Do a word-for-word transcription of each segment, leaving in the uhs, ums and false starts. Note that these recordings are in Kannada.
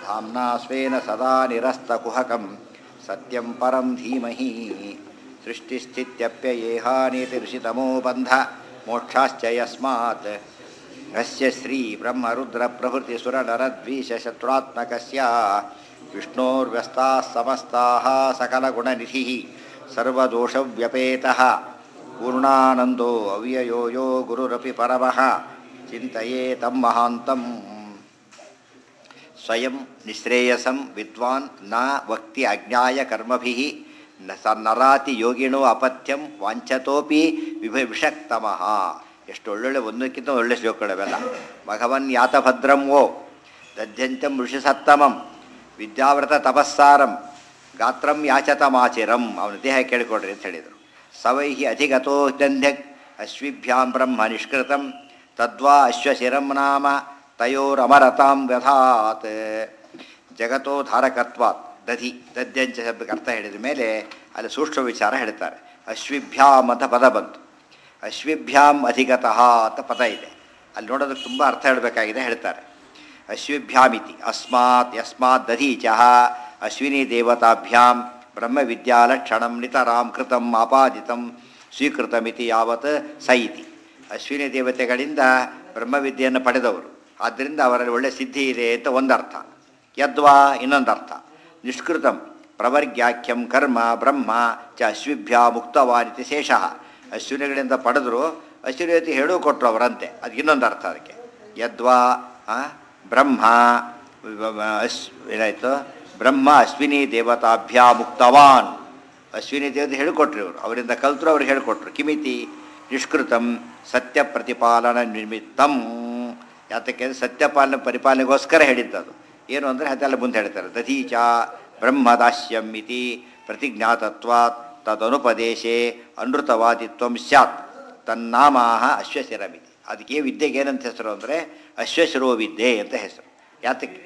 धाम्ना स्वेन सदा निरस्तकुहकं सत्यं परं धीमहि सृष्टिस्थित्यप्ययेहानीतिर्षितमो बन्ध मोक्षाश्च यस्मात् अस्य श्रीब्रह्मरुद्रप्रभृतिसुरनरद्वीषशत्रुरात्मकस्य विष्णोर्व्यस्ताः समस्ताः सकलगुणनिधिः सर्वदोषव्यपेतः पूर्णानन्दो अव्ययो यो गुरुरपि परमः चिन्तयेतं महान्तम् स्वयं निःश्रेयसं विद्वान् न वक्ति अज्ञाय कर्मभिः न स नराति ಯೋಗಿಣೋ ಅಪಥ್ಯಂ ವಾಂಛತೋಪಿ ವಿಭ ವಿಷಕ್ತಮಃ. ಎಷ್ಟು ಒಳ್ಳೊಳ್ಳೆ ಒಂದಕ್ಕಿಂತ ಒಳ್ಳೆ ಶ್ಲೋಕಗಳವೆಲ್ಲ. ಭಗವನ್ ಯಾತಭದ್ರಂ ವೋ ದಧ್ಯಂತಂ ಋಷಿಸತ್ತಮಂ ವಿದ್ಯಾವ್ರತ ತಪಸ್ಸಾರಂ ಗಾತ್ರಂ ಯಾಚತಮಾಚಿರಂ. ಅವನ ದೇಹ ಕೇಳಿಕೊಡ್ರಿ ಅಂತ ಹೇಳಿದರು. ಸವೈಹಿ ಅಧಿಗತೋ ದಂಧ್ಯಕ್ ಅಶ್ವಿಭ್ಯಾಂ ಬ್ರಹ್ಮ ನಿಷ್ಕೃತಂ ತದ್ವಾ ಅಶ್ವಶಿರಂ ನಾಮ ತಯೋರಮರತಾಂ ವ್ಯಥಾತ್. ಜಗತೋ ಧಾರಕತ್ವಾತ್ ದಧಿ ದದ್ಯಂಚ ಶಬ್ದಕ್ಕೆ ಅರ್ಥ ಹೇಳಿದ ಮೇಲೆ ಅಲ್ಲಿ ಸೂಕ್ಷ್ಮ ವಿಚಾರ ಹೇಳ್ತಾರೆ. ಅಶ್ವಿಭ್ಯಾಮ್ ಅಂತ ಪದ ಬಂತು. ಅಶ್ವಿಭ್ಯಾಮ್ ಅಧಿಗತಃ ಅಂತ ಪದ ಇದೆ. ಅಲ್ಲಿ ನೋಡೋದಕ್ಕೆ ತುಂಬ ಅರ್ಥ ಹೇಳಬೇಕಾಗಿದೆ, ಹೇಳ್ತಾರೆ. ಅಶ್ವಿಭ್ಯಾಮಿತಿ ಅಸ್ಮಾತ್ ಯಸ್ಮಾತ್ ದಧೀಚಃ ಅಶ್ವಿನಿ ದೇವತಾಭ್ಯಾಂ ಬ್ರಹ್ಮವಿದ್ಯಾಲಕ್ಷಣಂ ನಿತರಾಂ ಕೃತಂ ಆಪಾದಿತಂ ಸ್ವೀಕೃತಮಿತಿ ಯಾವತ್ ಸ ಇತಿ. ಅಶ್ವಿನಿ ದೇವತೆಗಳಿಂದ ಬ್ರಹ್ಮವಿದ್ಯೆಯನ್ನು ಪಡೆದವರು, ಆದ್ದರಿಂದ ಅವರಲ್ಲಿ ಒಳ್ಳೆ ಸಿದ್ಧಿ ಇದೆ ಅಂತ ಒಂದರ್ಥ. ಯದ್ವಾ ಇನ್ನೊಂದರ್ಥ. ನಿಷ್ಕೃತಂ ಪ್ರವರ್ಗ್ಯಾಖ್ಯಂ ಕರ್ಮ ಬ್ರಹ್ಮ ಚ ಅಶ್ವಿಭ್ಯಾ ಮುಕ್ತವಾನಿತಿ ಶೇಷಃ. ಅಶ್ವಿನಿಗಳಿಂದ ಪಡೆದರು, ಅಶ್ವಿನಿ ಹೇಳೂ ಕೊಟ್ಟರು ಅವರಂತೆ. ಅದಕ್ಕೆ ಇನ್ನೊಂದು ಅರ್ಥ ಅದಕ್ಕೆ. ಯದ್ವಾ ಬ್ರಹ್ಮ ಅಶ್ ಏನಾಯಿತು ಬ್ರಹ್ಮ ಅಶ್ವಿನಿ ದೇವತಾಭ್ಯಾ ಮುಕ್ತವಾನ್. ಅಶ್ವಿನಿ ದೇವತೆ ಹೇಳಿಕೊಟ್ರು ಇವರು, ಅವರಿಂದ ಕಲ್ತರು, ಅವ್ರಿಗೆ ಹೇಳಿಕೊಟ್ರು. ಕಿಮಿತಿ ನಿಷ್ಕೃತಂ ಸತ್ಯ ಪ್ರತಿಪಾಲನ ನಿಮಿತ್ತಂ. ಯಾತಕ್ಕೆ ಸತ್ಯಪಾಲನೆ ಪರಿಪಾಲನೆಗೋಸ್ಕರ ಹೇಳಿದ್ದದು. ಏನು ಅಂದರೆ ಅದೆಲ್ಲ ಮುಂದೆ ಹೇಳ್ತಾರೆ. ದಧೀಚ ಬ್ರಹ್ಮದಾಸ್ಯಂ ಇತಿ ಪ್ರತಿಜ್ಞಾತತ್ವಾತ್ ತದನುಪದೇಶೆ ಅನೃತವಾದಿತ್ವಂ ಸ್ಯಾತ್ ತನ್ನಾಮಾಹ ಅಶ್ವಶಿರಮಿತಿ. ಅದಕ್ಕೆ ವಿದ್ಯೆಗೆ ಏನಂತ ಹೆಸರು ಅಂದರೆ ಅಶ್ವಶಿರೋ ವಿದ್ಯೆ ಅಂತ ಹೆಸರು. ಯಾತಕ್ಕೆ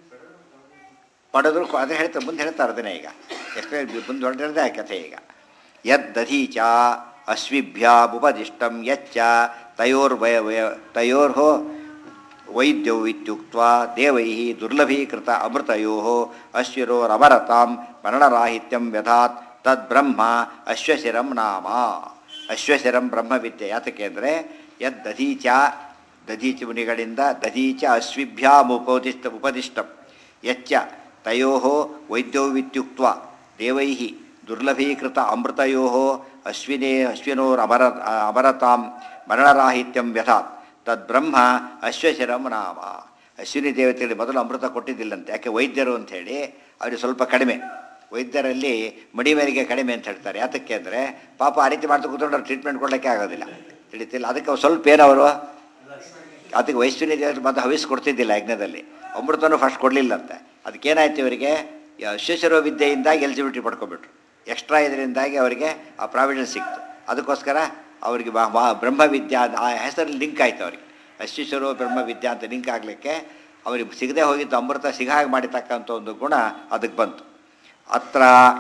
ಪಡೆದ್ರು ಅದೇ ಹೇಳ್ತಾರೆ, ಮುಂದೆ ಹೇಳ್ತಾರೆ ಅದನ್ನೇ. ಈಗ ಎಷ್ಟೇ ಮುಂದೆ ಹೊರಟಿರೋದೇ ಆ ಕಥೆ. ಈಗ ಯದ್ ದಧೀಚ ಅಶ್ವಿಭ್ಯಾಬುಪದಿಷ್ಟಂ ಯಚ್ಚ ತಯೋರ್ವಯ ತಯೋರ್ಹೋ ವೈದ್ಯೌ ಇತ್ಯುಕ್ತ್ವಾ ದೇವೈ ದುರ್ಲಭೀಕೃತ ಅಮೃತಯೋ ಅಶ್ವಿರೋರಮರತಾಂ ಮರಣರಾಹಿತ್ಯಂ ವ್ಯಧಾತ್ ತದ್ಬ್ರಹ್ಮ ಅಶ್ವಶಿರಂ ನಾಮ. ಅಶ್ವಶಿರಂ ಬ್ರಹ್ಮವಿದ್ಯೆ. ಯಾತಕ್ಕೆ ಅಂದರೆ ಯದ್ ದಧೀಚ ದಧೀಚ ಮುನಿಗಳಿಂದ ದಧೀಚ ಅಶ್ವಿಭ್ಯಾಮುಪದಿಷ್ಟ ಉಪದಿಷ್ಟಂ ಯಚ್ಚ ತಯೋ ವೈದ್ಯೌ ಇತ್ಯುಕ್ತ್ವಾ ದೇವೈ ದುರ್ಲಭೀಕೃತ ಅಮೃತಯೋ ಅಶ್ವಿನೇ ಅಶ್ವಿನೋರಮರ ಅಮರತಾಂ ಮರಣರಾಹಿತ್ಯಂ ವ್ಯಥಾತ್ ತದ್ಬ್ರಹ್ಮ ಅಶ್ವಶಿರಂ ನಾಮ. ಅಶ್ವಿನಿ ದೇವತೆಗಳಿಗೆ ಮೊದಲು ಅಮೃತ ಕೊಟ್ಟಿದ್ದಿಲ್ಲಂತೆ. ಯಾಕೆ ವೈದ್ಯರು ಅಂಥೇಳಿ ಅವರಿಗೆ ಸ್ವಲ್ಪ ಕಡಿಮೆ, ವೈದ್ಯರಲ್ಲಿ ಮಡಿಮೇರಿಗೆ ಕಡಿಮೆ ಅಂತ ಹೇಳ್ತಾರೆ. ಯಾತಕ್ಕೆ ಅಂದರೆ ಪಾಪ ಆ ರೀತಿ ಮಾಡ್ತಾ ಕೂತ್ಕೊಂಡು ಅವ್ರು ಟ್ರೀಟ್ಮೆಂಟ್ ಕೊಡಲಿಕ್ಕೆ ಆಗೋದಿಲ್ಲ, ತಿಳಿತಿಲ್ಲ. ಅದಕ್ಕೆ ಅವ್ರು ಸ್ವಲ್ಪ ಏನವರು ಅದಕ್ಕೆ ವೈಶ್ವಿನಿ ದೇವತೆ ಮತ್ತು ಹವಿಸ್ ಕೊಡ್ತಿದ್ದಿಲ್ಲ ಯಜ್ಞದಲ್ಲಿ. ಅಮೃತನೂ ಫಸ್ಟ್ ಕೊಡಲಿಲ್ಲಂತೆ. ಅದಕ್ಕೇನಾಯ್ತು, ಇವರಿಗೆ ಅಶ್ವಶಿರೋ ವಿದ್ಯೆಯಿಂದಾಗಿ ಎಲಿಜಿಬಿಲಿಟಿ ಪಡ್ಕೊಬಿಟ್ರು. ಎಕ್ಸ್ಟ್ರಾ ಇದರಿಂದಾಗಿ ಅವರಿಗೆ ಆ ಪ್ರಾವಿಡೆನ್ಸ್ ಸಿಕ್ತು. ಅದಕ್ಕೋಸ್ಕರ ಅವರಿಗೆ ಬ್ರಹ್ಮವಿದ್ಯಾ ಆ ಹೆಸರಲ್ಲಿ ಲಿಂಕ್ ಆಯಿತು. ಅವರಿಗೆ ಅಶ್ವಶಿರೋ ಬ್ರಹ್ಮವಿದ್ಯಾ ಅಂತ ಲಿಂಕ್ ಆಗಲಿಕ್ಕೆ ಅವ್ರಿಗೆ ಸಿಗದೆ ಹೋಗಿದ್ದು ಅಮೃತ ಸಿಗಾಗಿ ಮಾಡಿತಕ್ಕಂಥ ಒಂದು ಗುಣ ಅದಕ್ಕೆ ಬಂತು. ಅತ್ರ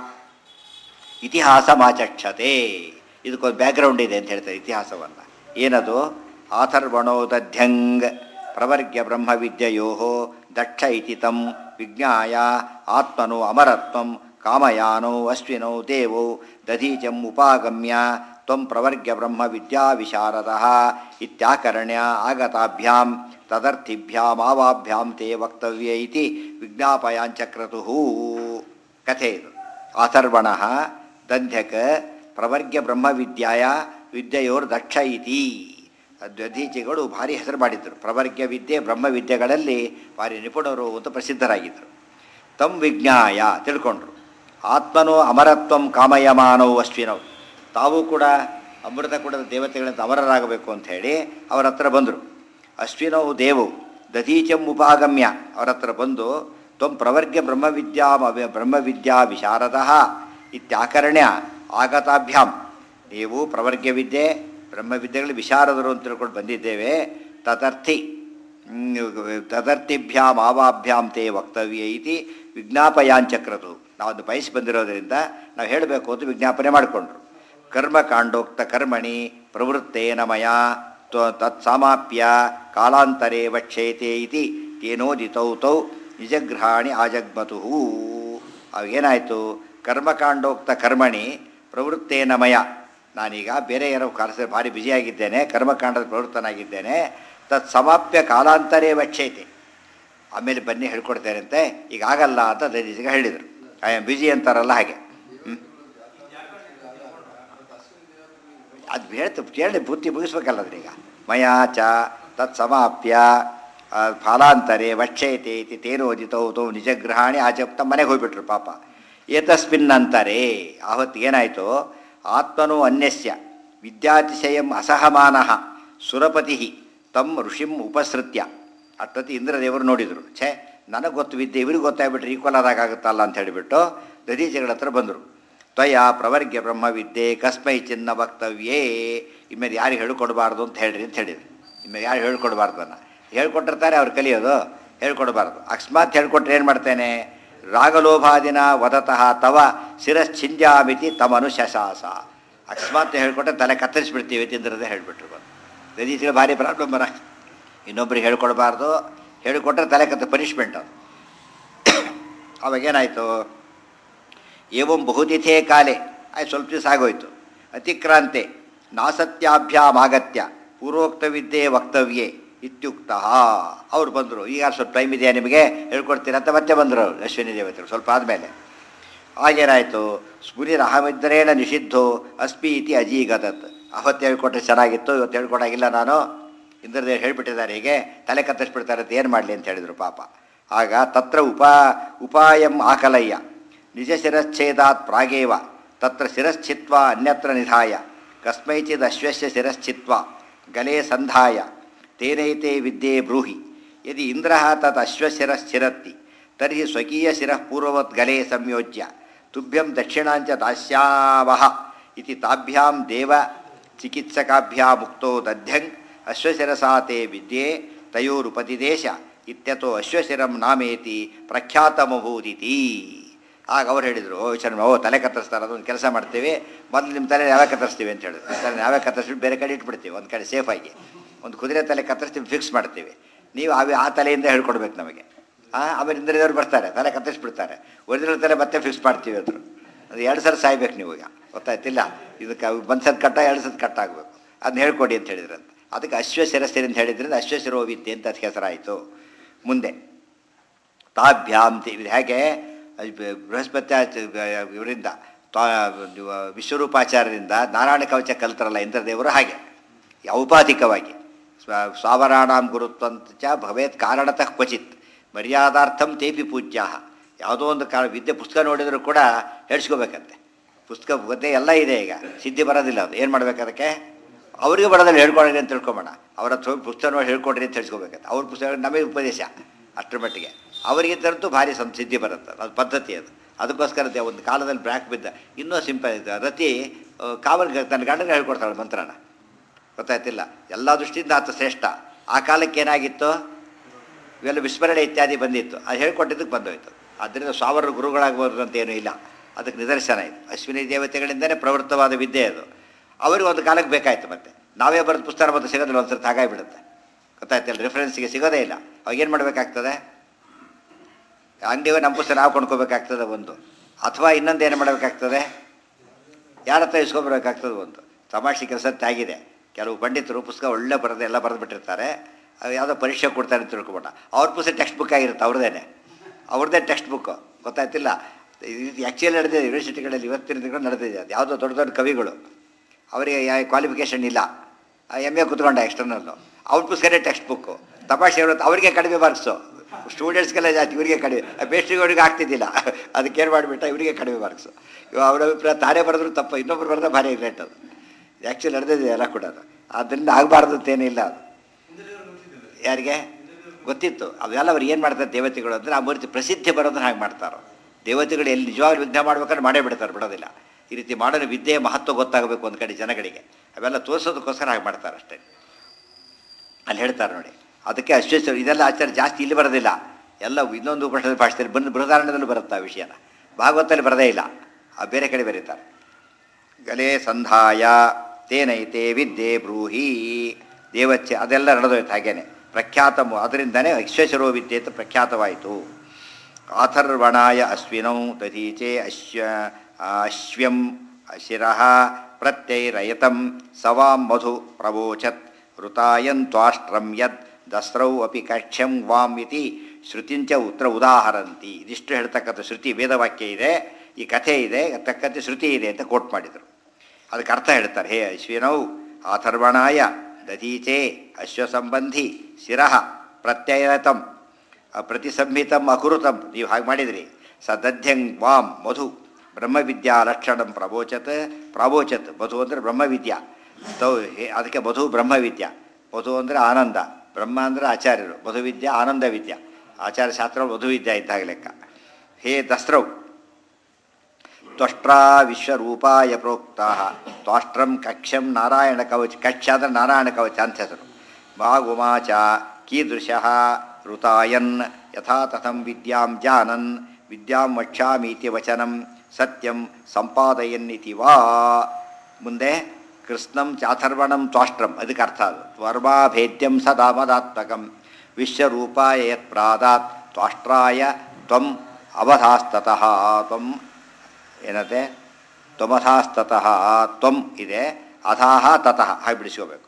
ಇತಿಹಾಸ ಮಾಚಕ್ಷತೆ. ಇದಕ್ಕೊಂದು ಬ್ಯಾಕ್ಗ್ರೌಂಡ್ ಇದೆ ಅಂತ ಹೇಳ್ತಾರೆ ಇತಿಹಾಸವನ್ನು. ಏನದು? ಆಥರ್ವಣೋ ದಧ್ಯಂಗ್ ಪ್ರವರ್ಗ್ಯ ಬ್ರಹ್ಮವಿದ್ಯೆಯೋ ದಕ್ಷ ಇತಿ ತಂ ವಿಜ್ಞಾಯ ಆತ್ಮನೋ ಅಮರತ್ವಂ ಕಾಮಯಾನೋ ಅಶ್ವಿನೋ ದೇವೋ ದಧೀಚಂ ಉಪಾಗಮ್ಯ ತ್ವಂ ಪ್ರವರ್ಗ್ಯ ಬ್ರಹ್ಮವಿದ್ಯಾ ವಿಶಾರದಃ ಇತ್ಯಾಕರ್ಣ್ಯ ಆಗತಾಭ್ಯಾಂ ತದರ್ಥಿಭ್ಯಾಂ ಆವಾಭ್ಯಾಂ ತೇ ವಕ್ತವ್ಯ ಇತಿ ವಿಜ್ಞಾಪಯಾಂಚಕ್ರತುಃ. ಕಥೆ ಇದು. ಅಥರ್ವಣಃ ದಂಧ್ಯಕ ಪ್ರವರ್ಗ್ಯ ಬ್ರಹ್ಮವಿದ್ಯಾಯ ವಿದ್ಯೆಯೋರ್ ದಕ್ಷ ಇತಿ. ದಧೀಚಿಗಳು ಭಾರಿ ಹೆಸರು ಮಾಡಿದ್ದರು. ಪ್ರವರ್ಗ್ಯ ವಿದ್ಯೆ ಬ್ರಹ್ಮವಿದ್ಯೆಗಳಲ್ಲಿ ಭಾರಿ ನಿಪುಣರು ಅಂತ ಪ್ರಸಿದ್ಧರಾಗಿದ್ದರು. ತಂ ವಿಜ್ಞಾಯ ತಿಳ್ಕೊಂಡ್ರು. ಆತ್ಮನೋ ಅಮರತ್ವಂ ಕಾಮಯಮಾನವು ಅಶ್ವಿನವು. ತಾವು ಕೂಡ ಅಮೃತ ಕೂಡ ದೇವತೆಗಳಿಂದ ಅಮರರಾಗಬೇಕು ಅಂಥೇಳಿ ಅವರ ಹತ್ರ ಬಂದರು. ಅಶ್ವಿನವು ದೇವು ದಧೀಚಂ ಉಪಾಗಮ್ಯ ಅವರ ಹತ್ರ ಬಂದು ತ್ವಂ ಪ್ರವರ್ಗ್ಯ ಬ್ರಹ್ಮವಿದ್ಯಾ ಬ್ರಹ್ಮವಿದ್ಯಾ ವಿಶಾರದಃ ಇತ್ಯಾಕರ್ಣ್ಯ ಆಗತಾಭ್ಯಾಂ. ನೀವು ಪ್ರವರ್ಗ್ಯ ವಿದ್ಯೆ ಬ್ರಹ್ಮವಿದ್ಯೆಗಳು ವಿಶಾರದರು ಅಂತ ತಿಳ್ಕೊಂಡು ಬಂದಿದ್ದೇವೆ. ತದರ್ಥಿ ತದರ್ಥಿಭ್ಯಾಂ ಆವಾಭ್ಯಾಂ ತೇ ವಕ್ತವ್ಯ ಇತಿ ವಿಜ್ಞಾಪಯಾಂಚಕ್ರತು. ನಾವೊಂದು ಬಯಸಿ ಬಂದಿರೋದರಿಂದ ನಾವು ಹೇಳಬೇಕು ಅಂತ ವಿಜ್ಞಾಪನೆ ಮಾಡಿಕೊಂಡ್ರು. ಕರ್ಮಕಾಂಡೋಕ್ತ ಕರ್ಮಣಿ ಪ್ರವೃತ್ತೇನ ಮಯ ತತ್ಸಮಾಪ್ಯ ಕಾಲಾಂತರೇ ವಕ್ಷೇತೆ ಇತಿ ತೇನೋದಿತೌ ತೌ ನಿಜಗ್ರಹಾಣಿ ಆಜಗ್ಮತು. ಅವಾಗೇನಾಯಿತು? ಕರ್ಮಕಾಂಡೋಕ್ತ ಕರ್ಮಣಿ ಪ್ರವೃತ್ತೇನ ಮಯ. ನಾನೀಗ ಬೇರೆ ಏನೋ ಕಾರ್ಯ ಭಾರಿ ಬ್ಯುಸಿಯಾಗಿದ್ದೇನೆ, ಕರ್ಮಕಾಂಡದ ಪ್ರವೃತ್ತನಾಗಿದ್ದೇನೆ. ತತ್ ಸಮಾಪ್ಯ ಕಾಲಾಂತರೇ ವಕ್ಷೈತೆ. ಆಮೇಲೆ ಬನ್ನಿ ಹೇಳ್ಕೊಡ್ತೇನೆ ಅಂತೆ. ಈಗ ಆಗಲ್ಲ ಅಂತ ದದೀಜಿಗೆ ಹೇಳಿದರು. ಐ ಆಮ್ ಬ್ಯುಸಿ ಅಂತಾರಲ್ಲ ಹಾಗೆ. ಹ್ಞೂ ಅದು ಹೇಳ್ತು ಕೇಳಿ ಬುದ್ಧಿ ಮುಗಿಸ್ಬೇಕಲ್ಲದ್ರಿ. ಈಗ ಮಯಾಚ ತತ್ ಸಮಾಪ್ಯ ಫಲಾಂತರೇ ವಕ್ಷೈತೆ ಇತಿ ತೇನೋದಿತೌ ತೌ ನಿಜಗ್ರಹಾಣಿ ಆಚಪ್ತ ಮನೆಗೆ ಹೋಗ್ಬಿಟ್ರು ಪಾಪ. ಏತಸ್ಮಿನ್ನಂತರೇ ಆವತ್ತಿಗೇನಾಯಿತು? ಆತ್ಮನೋ ಅನ್ಯಸ್ಯ ವಿದ್ಯಾತಿಶಯಂ ಅಸಹಮಾನಃ ಸುರಪತಿ ತಮ್ಮ ಋಷಿಂ ಉಪಸೃತ್ಯ. ಅಷ್ಟೊತ್ತಿ ಇಂದ್ರದೇವರು ನೋಡಿದರು. ಛೇ, ನನಗೆ ಗೊತ್ತು ವಿದ್ಯೆ, ಇವ್ರಿಗೆ ಗೊತ್ತಾಗ್ಬಿಟ್ರೆ ಈಕ್ವಲ್ ಆದಾಗುತ್ತಲ್ಲ ಅಂತ ಹೇಳಿಬಿಟ್ಟು ದದೀಚಿಗಳ ಹತ್ರ ಬಂದರು. ತ್ವಯ ಪ್ರವರ್ಗ್ಯ ಬ್ರಹ್ಮವಿದ್ಯೆ ಕಸ್ಮೈ ಚಿನ್ನ ವಕ್ತವ್ಯೇ. ಇನ್ಮೇಲೆ ಯಾರಿಗೆ ಹೇಳ್ಕೊಡ್ಬಾರ್ದು ಅಂತ ಹೇಳ್ರಿ ಅಂತ ಹೇಳಿದ್ರು. ಇನ್ಮೇಲೆ ಯಾರು ಹೇಳ್ಕೊಡ್ಬಾರ್ದನ್ನ ಹೇಳ್ಕೊಟ್ಟಿರ್ತಾರೆ, ಅವ್ರು ಕಲಿಯೋದು. ಹೇಳ್ಕೊಡ್ಬಾರ್ದು. ಅಕಸ್ಮಾತ್ ಹೇಳ್ಕೊಟ್ರೆ ಏನು ಮಾಡ್ತೇನೆ? ರಾಗಲೋಭಾದಿನ ವದತಃ ತವ ಶಿರಶ್ಚಿಂಜಾಮಿತಿ ತಮನು ಶಶಾಸ. ಅಕಸ್ಮಾತ್ ಹೇಳ್ಕೊಟ್ರೆ ತಲೆ ಕತ್ತರಿಸ್ಬಿಡ್ತೀವಿ ತಿಂದ್ರದೇ ಹೇಳಿಬಿಟ್ರು. ಬಂದು ದದೀಚಿಗಳು ಭಾರಿ ಪ್ರಾಬ್ಲಮ್ ಬರ. ಇನ್ನೊಬ್ರಿಗೆ ಹೇಳ್ಕೊಡ್ಬಾರ್ದು, ಹೇಳಿಕೊಟ್ರೆ ತಲೆ ಕತ್ತ ಪನಿಷ್ಮೆಂಟ್ ಅದು. ಅವಾಗೇನಾಯಿತು? ಏವಂ ಬಹುತಿಥೇ ಕಾಲೇ ಆಯ್ತು, ಸ್ವಲ್ಪ ದಿವಸ ಆಗೋಯ್ತು. ಅತಿಕ್ರಾಂತೆ ನಾಸತ್ಯಾಭ್ಯಾಮಾಗತ್ಯ ಪೂರ್ವೋಕ್ತ ವಿದ್ಯೆ ವಕ್ತವ್ಯೇ ಇತ್ಯುಕ್ತ. ಅವ್ರು ಬಂದರು. ಈಗ ಸ್ವಲ್ಪ ಟೈಮ್ ಇದೆಯಾ ನಿಮಗೆ, ಹೇಳ್ಕೊಡ್ತೀರ ಅಂತ ಮತ್ತೆ ಬಂದರು ಅವರು ಅಶ್ವಿನಿ ದೇವತೆಗಳು ಸ್ವಲ್ಪ ಆದಮೇಲೆ. ಆಗೇನಾಯಿತು? ಸ್ಮುರಿರ ಅಹಮಿದ್ರೇಣ ನಿಷಿದ್ಧೋ ಅಸ್ಮಿ ಇತಿ ಅಜೀಗತತ್. ಅವತ್ತು ಹೇಳ್ಕೊಟ್ರೆ ಚೆನ್ನಾಗಿತ್ತು, ಇವತ್ತು ಹೇಳ್ಕೊಡಾಗಿಲ್ಲ ನಾನು, ಇಂದ್ರದೇವ್ ಹೇಳಿಬಿಟ್ಟಿದ್ದಾರೆ, ಹೀಗೆ ತಲೆ ಕತ್ತರಿಸ್ಬಿಡ್ತಾರೆ ಅಂತ ಏನು ಮಾಡಲಿ ಅಂತ ಹೇಳಿದರು ಪಾಪ. ಆಗ ತತ್ರ ಉಪಾ ಉಪಾಯಂ ಆಕಲಯ್ಯ ನಿಜ ಶಿರಶ್ಛೇದಾತ್ ಪ್ರಾಗೇವ ತತ್ರ ಶಿರಶ್ಚಿತ್ವ ಅನ್ಯತ್ರ ನಿಧಾಯ ಕಸ್ಮೈಚಿದ್ ಅಶ್ವಸ್ಯ ಶಿರಶ್ಚಿತ್ವ ಗಲೇ ಸಂಧಾಯ ತೇನೈತೆ ವಿದ್ಯೆ ಬ್ರೂಹಿ. ಯದಿ ಇಂದ್ರ ತತ್ ಅಶ್ವಶಿರಶ್ಚಿರತ್ತಿ ತರ್ಹಿ ಸ್ವಕೀಯ ಶಿರಃ ಪೂರ್ವವತ್ ಗಲೇ ಸಂಯೋಜ್ಯ ತುಭ್ಯಂ ದಕ್ಷಿಣಾಂಚ ದಾಸ್ಯಾವಹ ಇತಿ ತಾಭ್ಯಾಂ ದೇವ ಚಿಕಿತ್ಸಕಾಭ್ಯಾಮುಕ್ತೋ ದಧ್ಯಂ ಅಶ್ವಶಿರಸಾತೆ ವಿದ್ಯೆ ತಯೋರುಪತಿದೇಶ ಇತ್ಯತೋ ಅಶ್ವಶಿರಂ ನಾಮೇತಿ ಪ್ರಖ್ಯಾತಮಭೂದಿತಿ. ಆಗ ಅವ್ರು ಹೇಳಿದರು, ಓ ವಿಚಾರ ಓ ತಲೆ ಕತ್ತರಿಸ್ತಾರೆ, ಅದೊಂದು ಕೆಲಸ ಮಾಡ್ತೀವಿ, ಮೊದಲು ನಿಮ್ಮ ತಲೆ ಯಾವಾಗ ಕತ್ತರಿಸ್ತೀವಿ ಅಂತ ಹೇಳಿದ್ರು. ತಲೆ ನಾವೇ ಕತ್ತರಿಸ್ಬಿಟ್ಟು ಬೇರೆ ಕಡೆ ಇಟ್ಬಿಡ್ತೀವಿ ಒಂದು ಕಡೆ ಸೇಫಾಗಿ. ಒಂದು ಕುದುರೆ ತಲೆ ಕತ್ತರಿಸ್ತೀವಿ, ಫಿಕ್ಸ್ ಮಾಡ್ತೀವಿ. ನೀವು ಅವು ಆ ತಲೆಯಿಂದ ಹೇಳ್ಕೊಡ್ಬೇಕು ನಮಗೆ. ಹಾಂ, ಆಮೇಲೆ ಇಂದ್ರದೇವರು ಬರ್ತಾರೆ, ತಲೆ ಕತ್ತರಿಸ್ಬಿಡ್ತಾರೆ. ಒರಿಜಿನಲ್ ತಲೆ ಮತ್ತೆ ಫಿಕ್ಸ್ ಮಾಡ್ತೀವಿ ಅಂದರು. ಅದು ಎರಡು ಸಲ ಸಾಯ್ಬೇಕು ನೀವು. ಈಗ ಗೊತ್ತಾಯ್ತಿಲ್ಲ, ಇದಕ್ಕೆ ಒಂದು ಸತ್ ಕಟ್ಟ ಎರಡು ಸತ್ ಕಟ್ಟಾಗಬೇಕು. ಅದನ್ನ ಹೇಳ್ಕೊಡಿ ಅಂತ ಹೇಳಿದ್ರಂತ. ಅದಕ್ಕೆ ಅಶ್ವಶಿರಸ್ಸಿರಿ ಅಂತ ಹೇಳಿದ್ರಿಂದ ಅಶ್ವಶಿರೋ ವಿದ್ಯೆ ಅಂತ ಅದಕ್ಕೆ ಹೆಸರಾಯಿತು. ಮುಂದೆ ತಾಭ್ಯಾಂ ಇದು ಹೇಗೆ ಬೃಹಸ್ಪತಿ ಇವರಿಂದ ವಿಶ್ವರೂಪಾಚಾರ್ಯರಿಂದ ನಾರಾಯಣ ಕವಚ ಕಲ್ತರಲ್ಲ ಇಂದ್ರದೇವರು, ಹಾಗೆ ಔಪಾಧಿಕವಾಗಿ ಸ್ವಾವರಾಣಾಂ ಗುರುತ್ವಂತ ಭವೇತ್ ಕಾರಣತಃ ಕ್ವಚಿತ್ ಮರ್ಯಾದಾರ್ಥಂ ತೇಪಿ ಪೂಜ್ಯ. ಯಾವುದೋ ಒಂದು ಕಾಲ ವಿದ್ಯೆ ಪುಸ್ತಕ ನೋಡಿದರೂ ಕೂಡ ಹೇಳ್ಸ್ಕೋಬೇಕಂತೆ. ಪುಸ್ತಕ ಗೊತ್ತೇ ಎಲ್ಲ ಇದೆ. ಈಗ ಸಿದ್ಧಿ ಬರೋದಿಲ್ಲ, ಅದು ಏನು ಮಾಡ್ಬೇಕು? ಅದಕ್ಕೆ ಅವರಿಗೆ ಬರೋದಲ್ಲಿ ಹೇಳ್ಕೊಡ್ರಿ ಅಂತ ತಿಳ್ಕೊಬೋಣ. ಅವರ ಹತ್ರ ಪುಸ್ತಕ ನೋಡಿ ಹೇಳ್ಕೊಡ್ರಿ ಅಂತ ಹೇಳ್ಸ್ಕೋಬೇಕಂತೆ. ಅವ್ರ ಪುಸ್ತಕ ನಮಗೆ ಉಪದೇಶ ಅಷ್ಟರ ಮಟ್ಟಿಗೆ. ಅವರಿಗಿದ್ದಂತೂ ಭಾರಿ ಸಂ ಸಿದ್ಧಿ ಬರುತ್ತೆ, ಅದು ಪದ್ಧತಿ. ಅದು ಅದಕ್ಕೋಸ್ಕರ ಒಂದು ಕಾಲದಲ್ಲಿ ಬ್ರ್ಯಾಕ್ ಬಿದ್ದ. ಇನ್ನೂ ಸಿಂಪಲ್ ಇದೆ. ರತಿ ಕಾವಲ್ಗೆ ತನ್ನ ಗಂಡನಿಗೆ ಹೇಳ್ಕೊಡ್ತಾಳೆ ಮಂತ್ರನ. ಗೊತ್ತಾಯ್ತಿಲ್ಲ, ಎಲ್ಲ ದೃಷ್ಟಿಯಿಂದ ಆತ ಶ್ರೇಷ್ಠ. ಆ ಕಾಲಕ್ಕೆ ಏನಾಗಿತ್ತು? ಇವೆಲ್ಲ ವಿಸ್ಮರಣೆ ಇತ್ಯಾದಿ ಬಂದಿತ್ತು, ಅದು ಹೇಳ್ಕೊಟ್ಟಿದ್ದಕ್ಕೆ ಬಂದೋಯ್ತು. ಆದ್ದರಿಂದ ಸಾವಿರ ಗುರುಗಳಾಗಬಹುದು ಅಂತ ಏನೂ ಇಲ್ಲ. ಅದಕ್ಕೆ ನಿದರ್ಶನ ಇದು. ಅಶ್ವಿನಿ ದೇವತೆಗಳಿಂದಲೇ ಪ್ರವೃತ್ತವಾದ ವಿದ್ಯೆ ಅದು. ಅವರಿಗೆ ಒಂದು ಕಾಲಕ್ಕೆ ಬೇಕಾಯಿತು. ಮತ್ತೆ ನಾವೇ ಬರೆದ ಪುಸ್ತಕ ಮತ್ತೆ ಸಿಗೋದಿಲ್ಲ, ಒಂದು ಸರ್ತಿ ಹಾಗಾಗಿಬಿಡುತ್ತೆ. ಗೊತ್ತಾಯ್ತಿಲ್ಲ, ರೆಫರೆನ್ಸಿಗೆ ಸಿಗೋದೇ ಇಲ್ಲ. ಅವಾಗ ಏನು ಮಾಡಬೇಕಾಗ್ತದೆ? ಅಂಗಡಿಗೆ ನಮ್ಮ ಪುಸ್ತಕ ನಾವು ಕೊಂಡ್ಕೋಬೇಕಾಗ್ತದೆ ಒಂದು, ಅಥವಾ ಇನ್ನೊಂದು ಏನು ಮಾಡಬೇಕಾಗ್ತದೆ? ಯಾರ ಹತ್ರ ಇಸ್ಕೊಬರ್ಬೇಕಾಗ್ತದೆ ಒಂದು. ತಮಾಷೆ ಕೆಲಸ ಆಗಿದೆ. ಕೆಲವು ಪಂಡಿತರು ಪುಸ್ತಕ ಒಳ್ಳೆ ಬರೆದು ಎಲ್ಲ ಬರೆದು ಬಿಟ್ಟಿರ್ತಾರೆ. ಯಾವುದೋ ಪರೀಕ್ಷೆ ಕೊಡ್ತಾರೆ ಅಂತ ತಿಳ್ಕೊಬೋಣ. ಅವ್ರ ಪುಸ್ತಕ ಟೆಕ್ಸ್ಟ್ ಬುಕ್ ಆಗಿರುತ್ತೆ, ಅವ್ರದ್ದೇ ಅವ್ರದ್ದೇ ಟೆಕ್ಸ್ಟ್ ಬುಕ್ಕು. ಗೊತ್ತಾಯ್ತಿಲ್ಲ, ಇದು ಆ್ಯಕ್ಚುಲಿ ನಡೆದಿದೆ ಯೂನಿವರ್ಸಿಟಿಗಳಲ್ಲಿ ಇವತ್ತಿನ ದಿನಗಳು ನಡೆದಿದೆ. ಅದು ಯಾವುದೋ ದೊಡ್ಡ ದೊಡ್ಡ ಕವಿಗಳು, ಅವರಿಗೆ ಕ್ವಾಲಿಫಿಕೇಷನ್ ಇಲ್ಲ, ಎಮ್ ಎ ಕುತ್ಕೊಂಡ ಎಕ್ಸ್ಟರ್ನಲ್ಲು, ಅವ್ರ ಪುಸ್ತಕನೇ ಟೆಕ್ಸ್ಟ್ ಬುಕ್ಕು. ತಮಾಷೆ ಇರುತ್ತೆ, ಅವರಿಗೆ ಕಡಿಮೆ ಮಾರ್ಕ್ಸು. ಸ್ಟೂಡೆಂಟ್ಸ್ಗೆಲ್ಲ ಜಾಸ್ತಿ, ಇವರಿಗೆ ಕಡಿಮೆ. ಬೇಸ್ಟ್ರಿಗವ್ರಿಗೆ ಆಗ್ತಿದ್ದಿಲ್ಲ, ಅದಕ್ಕೇನು ಮಾಡಿಬಿಟ್ಟ, ಇವರಿಗೆ ಕಡಿಮೆ ಮಾರ್ಕ್ಸು. ಇವಾಗ ಅವರ ಅಭಿಪ್ರಾಯ ತಾನೇ ಬರೆದ್ರು ತಪ್ಪು, ಇನ್ನೊಬ್ರು ಬರೆದ ಭಾರಿ ಗ್ರೇಟ್. ಅದು ಆ್ಯಕ್ಚುಲಿ ನಡೆದಿದೆ ಎಲ್ಲ ಕೂಡ. ಅದು ಆದ್ದರಿಂದ ಆಗಬಾರ್ದು ಅಂತೇನಿಲ್ಲ. ಅದು ಯಾರಿಗೆ ಗೊತ್ತಿತ್ತು ಅವೆಲ್ಲ. ಅವ್ರು ಏನು ಮಾಡ್ತಾರೆ ದೇವತೆಗಳು ಅಂದರೆ, ಆ ಮೂರ್ತಿ ಪ್ರಸಿದ್ಧಿ ಬರೋದನ್ನ ಹಾಗೆ ಮಾಡ್ತಾರೋ. ದೇವತೆಗಳು ಎಲ್ಲಿ ನಿಜವಾಗ್ಲೂ ಯುದ್ಧ ಮಾಡ್ಬೇಕಾದ್ರೆ ಮಾಡೇ ಬಿಡ್ತಾರೆ, ಬಿಡೋದಿಲ್ಲ. ಈ ರೀತಿ ಮಾಡೋದು ವಿದ್ಯೆಯ ಮಹತ್ವ ಗೊತ್ತಾಗಬೇಕು ಒಂದು ಕಡೆ ಜನಗಳಿಗೆ. ಅವೆಲ್ಲ ತೋರಿಸೋದಕ್ಕೋಸ್ಕರ ಹಾಗೆ ಮಾಡ್ತಾರೆ ಅಷ್ಟೇ. ಅಲ್ಲಿ ಹೇಳ್ತಾರೆ ನೋಡಿ, ಅದಕ್ಕೆ ಅಶ್ವೇಶ್ವರ ಇದೆಲ್ಲ ಆಚಾರ್ಯ ಜಾಸ್ತಿ ಇಲ್ಲಿ ಬರೋದಿಲ್ಲ. ಎಲ್ಲ ಇನ್ನೊಂದು ಉಪನಿಷತ್ ಭಾಷೆಯಲ್ಲಿ ಬಂದು ಬೃಹದಾರಣ್ಯದಲ್ಲೂ ಬರುತ್ತೆ ಆ ವಿಷಯನ. ಭಾಗವತಲ್ಲಿ ಬರದೇ ಇಲ್ಲ, ಆ ಬೇರೆ ಕಡೆ ಬರೀತಾರೆ. ಗಲೇ ಸಂಧಾಯ ತೇನೈತೆ ವಿದ್ಯೆ ಬ್ರೂಹಿ ದೇವಚ್ಚ ಅದೆಲ್ಲ ನಡೆದೋಯ್ತು ಹಾಗೇನೆ. ಪ್ರಖ್ಯಾತ ಅದರಿಂದನೇ ಅಶ್ವೇಶ್ವರೋ ವಿದ್ಯೆ ಅಂತ ಪ್ರಖ್ಯಾತವಾಯಿತು. ಆಥರ್ವಣಾಯ ಅಶ್ವಿನೌ ದಧೀಚೆ ಅಶ್ವ ಅಶ್ವ್ಯಂ ಶಿರಃ ಪ್ರತ್ಯೈರಯತಂ ಸವಾಂ ಮಧು ಪ್ರವೋಚತ್ ಋತಾಯನ್ ತ್ವಾಷ್ಟ್ರಂ ಯದ್ ದಸ್ರೌ ಅಪಿ ಕಕ್ಷ್ಯಂ ವಾಂ ಇತಿ ಶ್ರುತಿಂಚ ಉತ್ತರ ಉದಾಹರಂತಿ. ಇದಿಷ್ಟು ಹೇಳ್ತಕ್ಕಂಥ ಶ್ರುತಿ ವೇದವಾಕ್ಯ ಇದೆ, ಈ ಕಥೆ ಇದೆ, ತಕ್ಕಂತೆ ಶ್ರುತಿ ಇದೆ ಅಂತ ಕೋಟ್ ಮಾಡಿದರು. ಅದಕ್ಕೆ ಅರ್ಥ ಹೇಳ್ತಾರೆ. ಹೇ ಅಶ್ವಿನೌ ಆಥರ್ವಣಾಯ ದಧೀಚೆ ಅಶ್ವಸಂಬಂಧಿ ಶಿರಃ ಪ್ರತ್ಯಯತಂ ಪ್ರತಿಸಂಹಿತಂ ಅಕುರುತಂ. ನೀವು ಹಾಗೆ ಮಾಡಿದಿರಿ. ಸ ದಧ್ಯಂಗ್ ವಾಂ ಮಧು ಬ್ರಹ್ಮವಿದ್ಯಾ ಲಕ್ಷಣಂ ಪ್ರವೋಚತ್ ಪ್ರಾವೋಚತ್. ಮಧು ಅಂದರೆ ಬ್ರಹ್ಮವಿದ್ಯಾ, ತೌ ಅದಕ್ಕೆ ಮಧು ಬ್ರಹ್ಮವಿದ್ಯಾ. ಮಧು ಅಂದರೆ ಆನಂದ, ಬ್ರಹ್ಮ ಅಂದರೆ ಆಚಾರ್ಯರು, ಮಧುವಿದ್ಯಾ ಆನಂದ ವಿದ್ಯಾ. ಆಚಾರ್ಯ ಶಾಸ್ತ್ರ ಮಧುವಿದ್ಯಾ ಇದ್ದಾಗ ಲೆಕ್ಕ. ಹೇ ದಸ್ರೌ ತ್ವಷ್ಟ್ರಾ ವಿಶ್ವರೂಪಾಯ ಪ್ರೋಕ್ತಾ ತ್ವಾಷ್ಟ್ರಂ ಕಕ್ಷ್ಯಂ ನಾರಾಯಣ ಕವಚ. ಕಕ್ಷ ಅಂದರೆ ನಾರಾಯಣ ಕವಚ ಅಂತ ಹೆಸರು. ಭಾಗುಮಾಚ ಕೀದೃಶಃ ಋತಾಯನ್ ಯಥಾ ತಥಂ ವಿದ್ಯಾಂ ಜಾನನ್ ವಿದ್ಯಾಂ ವಕ್ಷ್ಯಾಮೀತಿ ವಚನಂ ಸತ್ಯಂ ಸಂಪಾದಯನ್ನಿತಿ ವಾ. ಮುಂದೆ ಕೃಷ್ಣಂ ಚಾಥರ್ವಣಂ ತ್ವಾಷ್ಟ್ರಂ, ಅದಕ್ಕೆ ಅರ್ಥ ಅದು. ವರ್ಮಾಭೇದ್ಯಂ ಸದಾ ಮದಾತ್ಮಕಂ ವಿಶ್ವರೂಪಾಯ ಯತ್ ಪ್ರಾದಾತ್ ತ್ವಾಷ್ಟ್ರಾಯ ತ್ವಂ ಅವಧಾಸ್ತತಃ. ತ್ವಂ ಏನತೆ ತ್ವಮಧಾಸ್ತತಃ ತ್ವಂ ಇದೆ, ಅಧಾಹ ತತಃ ಹಾಗೆ ಬಿಡಿಸ್ಕೋಬೇಕು.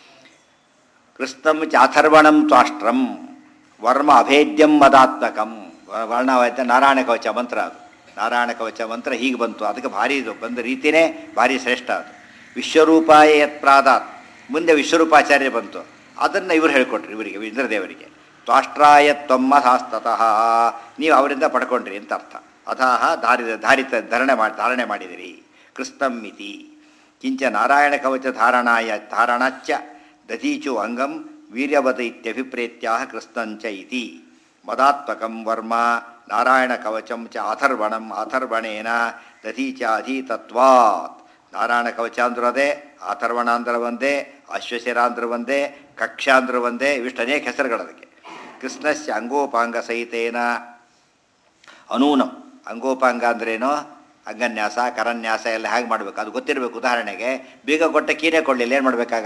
ಕೃಷ್ಣಂ ಚಾಥರ್ವಣಂ ತ್ವಾಷ್ಟ್ರಂ ವರ್ಮ ಅಭೇದ್ಯಂ ಮದಾತ್ಮಕಂ. ವರ್ಣವಾಯ್ತ ನಾರಾಯಣ ಕವಚ ಮಂತ್ರ ಅದು. ನಾರಾಯಣ ಕವಚ ಮಂತ್ರ ಹೀಗೆ ಬಂತು, ಅದಕ್ಕೆ ಭಾರಿ ಇದು ಬಂದ ರೀತಿಯೇ ಭಾರಿ ಶ್ರೇಷ್ಠ ಅದು. ವಿಶ್ವರೂಪಾಯ ಯತ್ ಪ್ರಾದಾತ್, ಮುಂದೆ ವಿಶ್ವರೂಪಾಚಾರ್ಯ ಬಂತು, ಅದನ್ನು ಇವರು ಹೇಳಿಕೊಟ್ರಿ ಇವರಿಗೆ, ಇಂದ್ರದೇವರಿಗೆ. ತ್ವಾಷ್ಟ್ರಾಯ ತ್ವಮ್ಮಧಾಸ್ತತಃ, ನೀವು ಅವರಿಂದ ಪಡ್ಕೊಂಡ್ರಿ ಅಂತ ಅರ್ಥ. ಅಧಾಹ ಧಾರಿತ ಧಾರಿತ ಧರಣೆ ಮಾಡಿ ಧಾರಣೆ ಮಾಡಿದಿರಿ. ಕೃಷ್ಣಂ ಇತಿ ಕಿಂಚ ನಾರಾಯಣ ಕವಚ ಧಾರಣಾಯ ಧಾರಣಾಚ್ಚ ದಧೀಚು ಅಂಗಂ ವೀರ್ಯವತ ಇತ್ಯಭಿಪ್ರೇತ್ಯ ಕೃಷ್ಣಂಚ ಇತಿ. ಮದಾತ್ಮಕಂ ವರ್ಮ ನಾರಾಯಣ ಕವಚಂ ಚ ಅಥರ್ವಣಂ ಅಥರ್ವಣೇನ ದಧೀಚ ಅಧೀತತ್ವಾತ್. ನಾರಾಯಣ ಕವಚ ಅಂದ್ರೂ ಅದೇ, ಅಥರ್ವಣ ಅಂದ್ರೆ ಒಂದೇ, ಅಶ್ವಶಿರಾಂಧ್ರ ಒಂದೇ, ಕಕ್ಷಾಂಧ್ರ ಒಂದೇ, ಇವಿಷ್ಟು ಅನೇಕ ಹೆಸರುಗಳು ಅದಕ್ಕೆ. ಕೃಷ್ಣಸ್ಯ ಅಂಗೋಪಾಂಗ ಸಹಿತೇನ ಅನೂನಂ. ಅಂಗೋಪಾಂಗ ಅಂದ್ರೇನೋ ಅಂಗನ್ಯಾಸ ಕರನ್ಯಾಸ ಎಲ್ಲ ಹೇಗೆ ಮಾಡಬೇಕು ಅದು ಗೊತ್ತಿರಬೇಕು. ಉದಾಹರಣೆಗೆ ಬೀಗ ಕೊಟ್ಟ ಕೀನೇ ಕೊಡಲಿಲ್ಲ, ಏನು ಮಾಡಬೇಕಾಗ?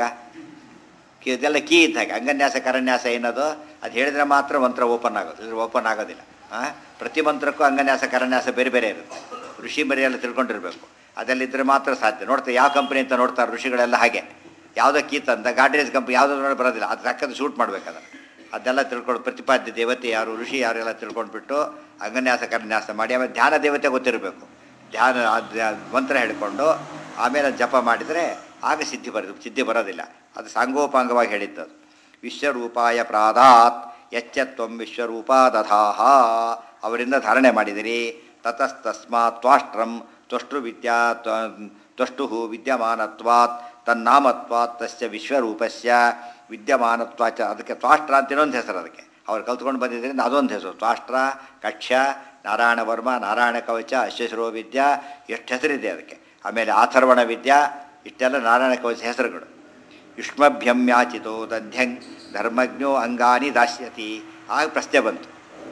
ಕೀ ಇದೆಲ್ಲ ಕೀ ಇದ್ದಾಗ ಅಂಗನ್ಯಾಸ ಕರನ್ಯಾಸ ಏನದು ಅದು ಹೇಳಿದ್ರೆ ಮಾತ್ರ ಮಂತ್ರ ಓಪನ್ ಆಗೋದು, ಇದ್ರೆ ಓಪನ್ ಆಗೋದಿಲ್ಲ. ಹಾಂ, ಪ್ರತಿ ಮಂತ್ರಕ್ಕೂ ಅಂಗನ್ಯಾಸ ಕರನ್ಯಾಸ ಬೇರೆ ಬೇರೆ ಇರುತ್ತೆ. ಋಷಿ ಮರಿಯೆಲ್ಲ ತಿಳ್ಕೊಂಡಿರಬೇಕು, ಅದೆಲ್ಲಿದ್ದರೆ ಮಾತ್ರ ಸಾಧ್ಯ. ನೋಡ್ತಾರೆ ಯಾವ ಕಂಪ್ನಿ ಅಂತ ನೋಡ್ತಾರೆ ಋಷಿಗಳೆಲ್ಲ ಹಾಗೆ. ಯಾವುದೋ ಕೀ ತಂದ ಗಾಡ್ರೇಜ್ ಕಂಪ್ನಿ ಯಾವುದೋ ನೋಡಿ ಬರೋದಿಲ್ಲ, ಅದು ತಕ್ಕಂದು ಶೂಟ್ ಮಾಡಬೇಕದ. ಅದೆಲ್ಲ ತಿಳ್ಕೊಂಡು ಪ್ರತಿಪಾದ್ಯ ದೇವತೆ ಯಾರು, ಋಷಿ ಯಾರೆಲ್ಲ ತಿಳ್ಕೊಂಡ್ಬಿಟ್ಟು ಅಂಗನ್ಯಾಸ ಕರನ್ಯಾಸ ಮಾಡಿ ಆಮೇಲೆ ಧ್ಯಾನ ದೇವತೆ ಗೊತ್ತಿರಬೇಕು. ಧ್ಯಾನ ಮಂತ್ರ ಹೇಳಿಕೊಂಡು ಆಮೇಲೆ ಜಪ ಮಾಡಿದರೆ ಆಗ ಸಿದ್ಧಿ ಬರೋದು, ಸಿದ್ಧಿ ಬರೋದಿಲ್ಲ. ಅದು ಸಾಂಗೋಪಾಂಗವಾಗಿ ಹೇಳಿದ್ದದು. ವಿಶ್ವರೂಪಾಯ ಪ್ರಾದಾತ್ ಯಚ್ಚತ್ವಂ ವಿಶ್ವರೂಪಾದಧಾಹ, ಅವರಿಂದ ಧಾರಣೆ ಮಾಡಿದಿರಿ. ತತಸ್ತಸ್ಮಾತ್ ತ್ವಾಷ್ಟ್ರಂ ತ್ವಷ್ಟು ವಿದ್ಯಾ ತ್ವಷ್ಟು ವಿದ್ಯಮಾನತ್ವಾತ್ ತನ್ನಾಮತ್ವಾತ್ ತಸ್ಯ ವಿಶ್ವರೂಪಸ್ಯ ವಿದ್ಯಮಾನತ್ವಾಚ. ಅದಕ್ಕೆ ತ್ವಾಷ್ಟ್ರ ಅಂತ ಇನ್ನೊಂದು ಹೆಸರು ಅದಕ್ಕೆ. ಅವ್ರು ಕಲ್ತ್ಕೊಂಡು ಬಂದಿದ್ದರಿಂದ ಅದೊಂದು ಹೆಸರು. ತ್ವಾಷ್ಟ್ರ, ಕಕ್ಷ, ನಾರಾಯಣ ವರ್ಮ, ನಾರಾಯಣ ಕವಚ, ಅಶ್ವಶಿರೋ ವಿದ್ಯಾ, ಎಷ್ಟು ಹೆಸರಿದೆ ಅದಕ್ಕೆ. ಆಮೇಲೆ ಆಥರ್ವಣ ವಿದ್ಯಾ, ಇಷ್ಟೆಲ್ಲ ನಾರಾಯಣ ಕವಚ ಹೆಸರುಗಳು. ಯುಷ್ಮಭ್ಯಂ ಯಾಚಿತೋ ದಧ್ಯಂಗ್ ಧರ್ಮಜ್ಞೋ ಅಂಗಾನಿ ದಾಸ್ಯತಿ. ಆಗ ಪ್ರಶ್ನೆ ಬಂತು,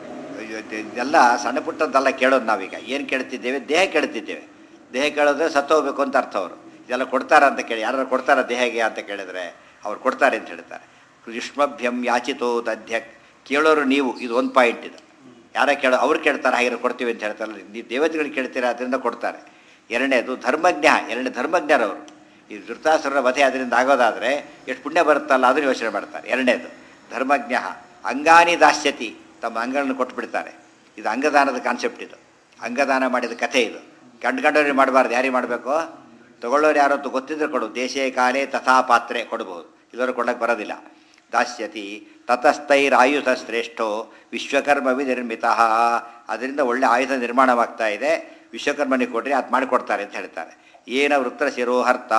ಇದೆಲ್ಲ ಸಣ್ಣ ಪುಟ್ಟದ್ದೆಲ್ಲ ಕೇಳೋದು ನಾವೀಗ. ಏನು ಕೇಳ್ತಿದ್ದೇವೆ? ದೇಹ ಕೇಳ್ತಿದ್ದೇವೆ. ದೇಹ ಕೇಳೋದ್ರೆ ಸತ್ತೋಗ್ಬೇಕು ಅಂತ ಅರ್ಥ. ಅವರು ಇದೆಲ್ಲ ಕೊಡ್ತಾರ ಅಂತ ಕೇಳಿ, ಯಾರು ಕೊಡ್ತಾರ ದೇಹಗೆ ಅಂತ ಕೇಳಿದ್ರೆ ಅವ್ರು ಕೊಡ್ತಾರೆ ಅಂತ ಹೇಳ್ತಾರೆ. ಯುಷ್ಮಭ್ಯಂ ಯಾಚಿತೋ ದಧ್ಯಕ್, ಕೇಳೋರು ನೀವು, ಇದು ಒಂದು ಪಾಯಿಂಟ್. ಇದು ಯಾರ ಕೇಳೋ ಅವ್ರು ಕೇಳ್ತಾರೆ, ಹಾಗೆ ಕೊಡ್ತೀವಿ ಅಂತ ಹೇಳ್ತಾರೆ. ನೀವು ದೇವತೆಗಳು ಕೇಳ್ತೀರಾ, ಅದರಿಂದ ಕೊಡ್ತಾರೆ. ಎರಡನೇದು ಧರ್ಮಜ್ಞ, ಎರಡನೇ ಧರ್ಮಜ್ಞರವರು. ಈ ಧೃತರಾಷ್ಟ್ರರ ವಧೆ ಅದರಿಂದ ಆಗೋದಾದರೆ ಎಷ್ಟು ಪುಣ್ಯ ಬರುತ್ತಲ್ಲ, ಅದನ್ನು ಯೋಚನೆ ಮಾಡ್ತಾರೆ. ಎರಡನೇದು ಧರ್ಮಜ್ಞ. ಅಂಗಾನಿ ದಾಸ್ಯತಿ, ತಮ್ಮ ಅಂಗಗಳನ್ನು ಕೊಟ್ಟು ಬಿಡ್ತಾರೆ. ಇದು ಅಂಗದಾನದ ಕಾನ್ಸೆಪ್ಟ್. ಇದು ಅಂಗದಾನ ಮಾಡಿದ ಕಥೆ. ಇದು ಗಂಡು ಗಂಡವ್ರಿಗೆ ಮಾಡಬಾರ್ದು, ಯಾರಿಗೆ ಮಾಡಬೇಕು? ತೊಗೊಳ್ಳೋರು ಯಾರತ್ತು ಗೊತ್ತಿದ್ರೆ ಕೊಡು. ದೇಶೇ ಕಾಲೇ ತಥಾ ಪಾತ್ರೆ ಕೊಡಬಹುದು, ಇಲ್ಲವರು ಕೊಡೋಕ್ಕೆ ಬರೋದಿಲ್ಲ. ದಾಸ್ಯತಿ ತತಸ್ಥೈರಾಯುಧ ಶ್ರೇಷ್ಠೋ ವಿಶ್ವಕರ್ಮ ವಿನಿರ್ಮಿತ. ಅದರಿಂದ ಒಳ್ಳೆ ಆಯುಧ ನಿರ್ಮಾಣವಾಗ್ತಾ ಇದೆ, ವಿಶ್ವಕರ್ಮನಿಗೆ ಕೊಟ್ಟರೆ ಅದು ಮಾಡಿಕೊಡ್ತಾರೆ ಅಂತ ಹೇಳ್ತಾರೆ. ಏನ ವೃತ್ರ ಶಿರೋಹರ್ತ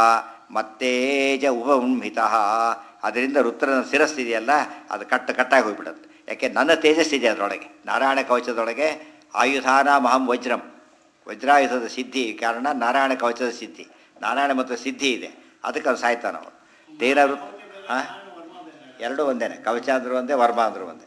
ಮತ್ತೇಜ ಉಪಂಹಿತ. ಅದರಿಂದ ವೃತ್ರನ ಶಿರಸ್ಸಿದೆಯಲ್ಲ ಅದು ಕಟ್ಟ ಕಟ್ಟಾಗಿ ಹೋಗ್ಬಿಡುತ್ತೆ. ಯಾಕೆ? ನನ್ನ ತೇಜಸ್ಸಿದೆ ಅದರೊಳಗೆ. ನಾರಾಯಣ ಕವಚದೊಳಗೆ ಆಯುಧಾನ ಮಹಂ ವಜ್ರಂ, ವಜ್ರಾಯುಧದ ಸಿದ್ಧಿ ಕಾರಣ ನಾರಾಯಣ ಕವಚದ ಸಿದ್ಧಿ. ನಾರಾಯಣ ಮತ್ತು ಸಿದ್ಧಿ ಇದೆ, ಅದಕ್ಕೆ ಅದು ಸಾಯ್ತಾನ ಅವರು. ತೇನ ವೃತ್ ಹಾಂ ಎರಡೂ ಒಂದೇನೆ, ಕವಚ ಅಂದರೂ ಒಂದೇ, ವರ್ಮ ಅಂದರೂ ಒಂದೇ.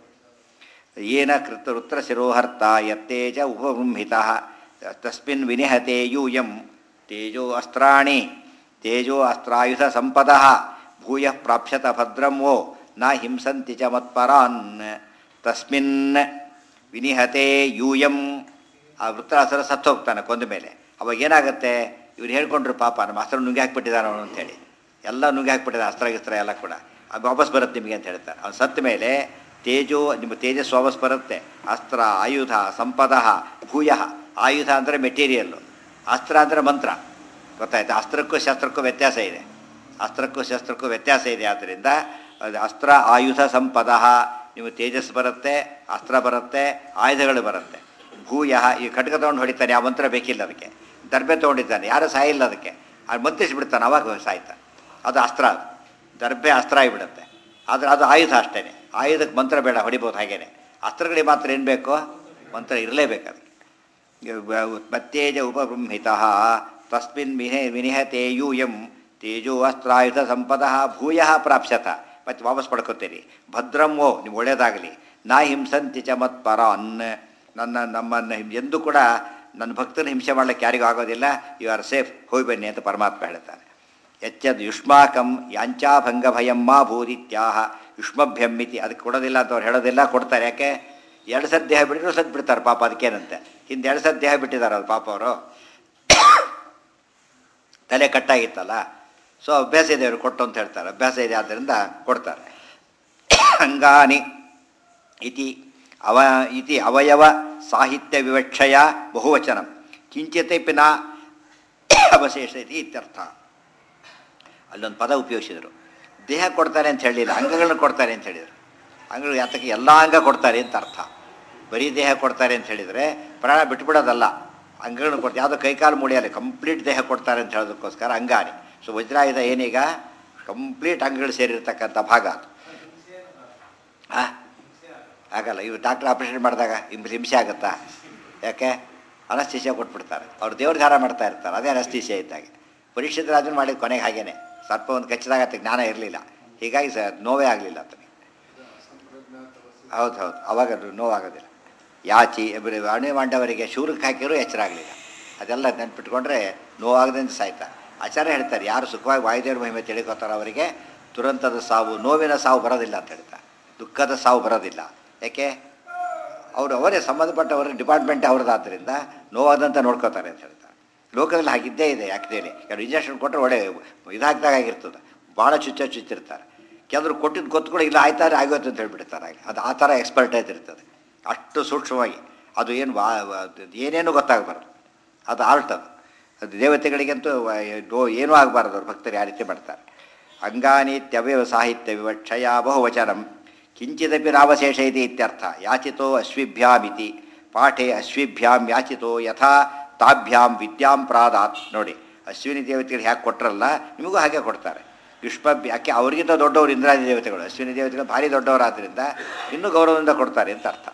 ಏನ ಕೃತ ವೃತ್ರ ಶಿರೋಹರ್ತ ಯತ್ತೇಜ ಉಪಬೃಂಹಿತ ತಸ್ಮಿನ್ ವಿನಿಹತೆ ಯೂಯಂ ತೇಜೋ ಅಸ್ತ್ರಾಣಿ ತೇಜೋ ಅಸ್ತ್ರಾಯುಧ ಸಂಪದ ಭೂಯ ಪ್ರಾಪ್ಸ್ಯತ ಭದ್ರಂ ವೋ ನ ಹಿಂಸಂತಿ ಚ ಮತ್ಪರಾನ್. ತಸ್ಮಿನ್ ವಿನಿಹತೆ ಯೂಯಂ. ಆ ವೃತ್ರಾಸುರ ಸತ್ತು ಹೋಗ್ತಾನೆ ಕೊಂದ ಮೇಲೆ. ಅವಾಗ ಏನಾಗುತ್ತೆ, ಇವ್ರು ಹೇಳ್ಕೊಂಡ್ರು ಪಾಪ ನಮ್ಮ ಅಸ್ತ್ರ ನುಗ್ಗಿ ಹಾಕ್ಬಿಟ್ಟಿದ್ದಾನೆ ಅವನು ಅಂತೇಳಿ, ಎಲ್ಲ ನುಗ್ಗಿ ಹಾಕ್ಬಿಟ್ಟಿದ್ದಾರೆ ಅಸ್ತ್ರ ಗಿಸ್ತ್ರ ಎಲ್ಲ ಕೂಡ, ಅದು ವಾಪಸ್ ಬರುತ್ತೆ ನಿಮಗೆ ಅಂತ ಹೇಳ್ತಾರೆ. ಅವ್ನು ಸತ್ತ ಮೇಲೆ ತೇಜೋ ನಿಮ್ಮ ತೇಜಸ್ ವಾಪಸ್ ಬರುತ್ತೆ. ಅಸ್ತ್ರ ಆಯುಧ ಸಂಪದ ಭೂಯ. ಆಯುಧ ಅಂದರೆ ಮೆಟೀರಿಯಲ್ಲು, ಅಸ್ತ್ರ ಅಂದರೆ ಮಂತ್ರ. ಗೊತ್ತಾಯ್ತು? ಅಸ್ತ್ರಕ್ಕೂ ಶಸ್ತ್ರಕ್ಕೂ ವ್ಯತ್ಯಾಸ ಇದೆ. ಅಸ್ತ್ರಕ್ಕೂ ಶಸ್ತ್ರಕ್ಕೂ ವ್ಯತ್ಯಾಸ ಇದೆ. ಆದ್ದರಿಂದ ಅದು ಅಸ್ತ್ರ ಆಯುಧ ಸಂಪದ. ನೀವು ತೇಜಸ್ ಬರುತ್ತೆ, ಅಸ್ತ್ರ ಬರುತ್ತೆ, ಆಯುಧಗಳು ಬರುತ್ತೆ. ಭೂಯ. ಈ ಖಡ್ಗ ತೊಗೊಂಡು ಹೊಡಿತಾನೆ, ಆ ಮಂತ್ರ ಬೇಕಿಲ್ಲ ಅದಕ್ಕೆ. ದರ್ಬೆ ತೊಗೊಂಡಿದ್ದಾನೆ, ಯಾರೂ ಸಾಯಿಲ್ಲ ಅದಕ್ಕೆ, ಅದು ಮತ್ತಿಸ್ಬಿಡ್ತಾನೆ, ಅವಾಗ ಸಾಯ್ತಾನೆ. ಅದು ಅಸ್ತ್ರ. ಅದು ದರ್ಬೆ ಅಸ್ತ್ರ ಆಗಿಬಿಡುತ್ತೆ. ಆದರೆ ಅದು ಆಯುಧ ಅಷ್ಟೇ. ಆಯುಧಕ್ಕೆ ಮಂತ್ರ ಬೇಡ, ಹೊಡಿಬೋದು. ಹಾಗೇನೆ ಅಸ್ತ್ರಗಳಿಗೆ ಮಾತ್ರ ಏನು ಬೇಕು, ಮಂತ್ರ ಇರಲೇಬೇಕು ಅದಕ್ಕೆ. ಮತ್ತೇಜ ಉಪಬೃಂಹಿತ ತಸ್ಮಿನ್ ವಿನಿ ವಿನಿಹತೆ ಯೂಯಂ ತೇಜೋ ಅಸ್ತ್ರಾಯುಧ ಸಂಪದ ಭೂಯ ಪ್ರಾಪ್ಸ್ಯತ. ಮತ್ತು ವಾಪಸ್ ಪಡ್ಕೋತೀರಿ. ಭದ್ರಂ ಓ, ನಿಮ್ಗೆ ಒಳ್ಳೆಯದಾಗಲಿ. ನಾ ಹಿಂಸಂತಿ ಚ ಮತ್ಪರಾನ್. ನನ್ನ ನಮ್ಮನ್ನು ಎಂದೂ ಕೂಡ ನನ್ನ ಭಕ್ತನ ಹಿಂಸೆ ಮಾಡಲಿಕ್ಕೆ ಯಾರಿಗೂ ಆಗೋದಿಲ್ಲ. ಯು ಆರ್ ಸೇಫ್, ಹೋಗಿ ಬನ್ನಿ ಅಂತ ಪರಮಾತ್ಮ ಹೇಳ್ತಾನೆ. ಎಚ್ಚದ್ ಯುಷ್ಮಾಕಂ ಯಾಂಚಾಭಂಗ ಭಯಂ ಮಾ ಭೂದಿತ್ಯಾಹ ಯುಷ್ಮಭ್ಯಂ ಇತಿ. ಅದಕ್ಕೆ ಕೊಡೋದಿಲ್ಲ ಅಂತ ಅವ್ರು ಹೇಳೋದಿಲ್ಲ, ಕೊಡ್ತಾರೆ. ಯಾಕೆ? ಎರಡು ಸತಿ ದೇಹ ಬಿಟ್ಟರು ಸತ್ತು ಬಿಡ್ತಾರೆ ಪಾಪ, ಅದಕ್ಕೇನಂತೆ. ಹಿಂದೆ ಎರಡು ಸತಿ ದೇಹ ಬಿಟ್ಟಿದ್ದಾರೆ ಅವ್ರು ಪಾಪ. ಅವರು ತಲೆ ಕಟ್ಟಾಗಿತ್ತಲ್ಲ, ಸೊ ಅಭ್ಯಾಸ ಇದೆ ಅವರು ಕೊಟ್ಟು ಅಂತ ಹೇಳ್ತಾರೆ. ಅಭ್ಯಾಸ ಇದೆ, ಆದ್ದರಿಂದ ಕೊಡ್ತಾರೆ. ಅಂಗಾನಿ ಇತಿ ಅವ ಇತಿ ಅವಯವ ಸಾಹಿತ್ಯ ವಿವಕ್ಷಯ ಬಹುವಚನ ಕಿಂಚಿತಪಿ ನ ಅವಶೇಷ ಇತಿ ಇತ್ಯರ್ಥ. ಅಲ್ಲೊಂದು ಪದ ಉಪಯೋಗಿಸಿದರು. ದೇಹ ಕೊಡ್ತಾರೆ ಅಂತ ಹೇಳಿಲ್ಲ, ಅಂಗಗಳನ್ನ ಕೊಡ್ತಾರೆ ಅಂತ ಹೇಳಿದರು. ಅಂಗಗಳು ಯಾತಕ್ಕೆ ಎಲ್ಲ ಅಂಗ ಕೊಡ್ತಾರೆ ಅಂತ ಅರ್ಥ. ಬರೀ ದೇಹ ಕೊಡ್ತಾರೆ ಅಂತ ಹೇಳಿದರೆ ಪ್ರಾಣ ಬಿಟ್ಬಿಡೋದಲ್ಲ, ಅಂಗಗಳನ್ನ ಕೊಡ್ತಾರೆ. ಯಾವುದೋ ಕೈಕಾಲು ಮೂಡಿಯಲ್ಲಿ ಕಂಪ್ಲೀಟ್ ದೇಹ ಕೊಡ್ತಾರೆ ಅಂತ ಹೇಳೋದಕ್ಕೋಸ್ಕರ ಅಂಗಾನಿ. ಸೊ ವಜ್ರಾಯುಧ ಏನೀಗ ಕಂಪ್ಲೀಟ್ ಅಂಗಗಳು ಸೇರಿರ್ತಕ್ಕಂಥ ಭಾಗ ಅದು. ಹಾಂ, ಆಗಲ್ಲ. ಇವು ಡಾಕ್ಟ್ರ್ ಆಪ್ರೇಷನ್ ಮಾಡಿದಾಗ ಹಿಂಸೆ ಆಗುತ್ತಾ? ಯಾಕೆ? ಅನಸ್ತೀಸಿಯಾ ಕೊಟ್ಬಿಡ್ತಾರೆ. ಅವ್ರು ದೇವ್ರ ಧಾರ ಮಾಡ್ತಾ ಇರ್ತಾರೆ, ಅದೇ ಅನಸ್ತೀಸಿಯಾ ಇದ್ದಾಗೆ. ಪರೀಕ್ಷಿತ ರಾಜನ ಮಾಡಿದ ಕೊನೆಗೆ ಹಾಗೇನೆ, ಸರ್ಪ ಒಂದು ಕಚ್ಚಿದಾಗ ಆತ ಜ್ಞಾನ ಇರಲಿಲ್ಲ, ಹೀಗಾಗಿ ಸ ನೋವೇ ಆಗಲಿಲ್ಲ ಆತನಿಗೆ. ಹೌದು ಹೌದು, ಅವಾಗ ಅದು ನೋವಾಗೋದಿಲ್ಲ. ಯಾಚಿ ಅಣೆ ಮಾಂಡವರಿಗೆ ಶೂರಕ್ಕೆ ಹಾಕಿರೂ ಎಚ್ಚರ ಆಗಲಿಲ್ಲ. ಅದೆಲ್ಲ ನೆನ್ಪಿಟ್ಕೊಂಡ್ರೆ ನೋವಾಗದಂತೆ ಸಾಯ್ತಾ. ಆಚಾರ್ಯ ಹೇಳ್ತಾರೆ, ಯಾರು ಸುಖವಾಗಿ ವಾಯುದೇವ್ರ ಮಹಿಮೆ ತಿಳಿಕೋತಾರೋ ಅವರಿಗೆ ದುರಂತದ ಸಾವು, ನೋವಿನ ಸಾವು ಬರೋದಿಲ್ಲ ಅಂತ ಹೇಳ್ತಾರೆ. ದುಃಖದ ಸಾವು ಬರೋದಿಲ್ಲ. ಯಾಕೆ? ಅವರು ಅವರೇ ಸಂಬಂಧಪಟ್ಟವರ ಡಿಪಾರ್ಟ್ಮೆಂಟ್ ಅವ್ರದ್ದಾದ್ದರಿಂದ ನೋವಾದಂತ ನೋಡ್ಕೋತಾರೆ ಅಂತ ಹೇಳ್ತಾರೆ. ಲೋಕದಲ್ಲಿ ಹಾಗಿದ್ದೇ ಇದೆ. ಆ್ಯಕ್ಚುಲಿ ಯಾರು ಇಂಜೆಕ್ಷನ್ ಕೊಟ್ಟರೆ ಒಳ್ಳೆ ಇದಾಗ್ದಾಗ ಆಗಿರ್ತದೆ, ಭಾಳ ಚುಚ್ಚ ಚುಚ್ಚಿರ್ತಾರೆ. ಕೆಲವರು ಕೊಟ್ಟಿದ್ದು ಗೊತ್ತುಗಳು ಇಲ್ಲ, ಆಯ್ತಾರೆ ಆಗೋಯ್ತು ಅಂತ ಹೇಳ್ಬಿಡ್ತಾರೆ. ಹಾಗೆ ಅದು ಆ ಥರ ಎಕ್ಸ್ಪರ್ಟೈಸ್ ಇರ್ತದೆ, ಅಷ್ಟು ಸೂಕ್ಷ್ಮವಾಗಿ. ಅದು ಏನು ವಾ ಏನೇನು ಗೊತ್ತಾಗಬಾರ್ದು, ಅದು ಆರ್ಟ್. ಅದು ಅದು ದೇವತೆಗಳಿಗಂತೂ ಏನೂ ಆಗಬಾರ್ದು. ಅವ್ರ ಭಕ್ತರು ಯಾವ ರೀತಿ ಮಾಡ್ತಾರೆ. ಅಂಗಾನಿತ್ಯವಯವ ಸಾಹಿತ್ಯ ವಿವಕ್ಷಯ ಬಹುವಚನಂ ಕಿಂಚಿದಪಿ ನಾವಶೇಷ ಇದೆ ಇತ್ಯರ್ಥ. ಯಾಚಿತೋ ಅಶ್ವಿಭ್ಯಾಮಿತಿ ಪಾಠೆ ಅಶ್ವಿಭ್ಯಾಂ ಯಾಚಿತೋ ಯಥಾ ತಾಭ್ಯಾಂ ವಿದ್ಯಾಂ ಪ್ರಾದಾತ್. ನೋಡಿ, ಅಶ್ವಿನಿ ದೇವತೆಗಳು ಹ್ಯಾಕೆ ಕೊಟ್ಟರಲ್ಲ, ನಿಮಗೂ ಹಾಗೆ ಕೊಡ್ತಾರೆ. ಯುಷ್ಮಭ್ಯ ಯಾಕೆ? ಅವ್ರಿಗಿಂತ ದೊಡ್ಡವರು ಇಂದ್ರಾದಿ ದೇವತೆಗಳು. ಅಶ್ವಿನಿ ದೇವತೆಗಳು ಭಾರಿ ದೊಡ್ಡವರಾದ್ದರಿಂದ ಇನ್ನೂ ಗೌರವದಿಂದ ಕೊಡ್ತಾರೆ ಅಂತ ಅರ್ಥ.